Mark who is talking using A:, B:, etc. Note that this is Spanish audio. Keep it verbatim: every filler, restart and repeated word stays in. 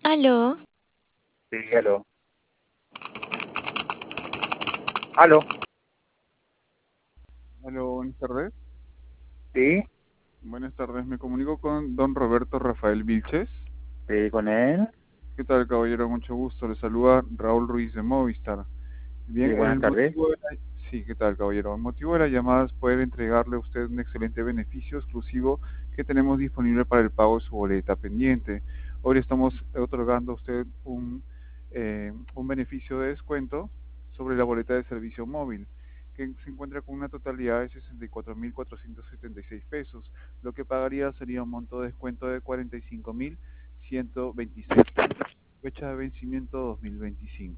A: Aló,
B: Sí, aló. Aló.
C: Aló, buenas tardes.
B: Sí,
C: Buenas tardes, me comunico con don Roberto Rafael Vilches.
B: sí, con él.
C: ¿Qué tal, caballero? Mucho gusto. Le saluda Raúl Ruiz de Movistar.
B: Sí,
C: Bien,
B: buenas
C: el
B: tardes.
C: motivo de la... Sí, ¿qué tal, caballero? El motivo de la llamada es poder entregarle a usted un excelente beneficio exclusivo que tenemos disponible para el pago de su boleta pendiente. Hoy le estamos otorgando a usted un, eh, un beneficio de descuento sobre la boleta de servicio móvil, que se encuentra con una totalidad de sesenta y cuatro mil cuatrocientos setenta y seis pesos. Lo que pagaría sería un monto de descuento de cuarenta y cinco mil ciento veintiséis pesos. Fecha de vencimiento dos mil veinticinco.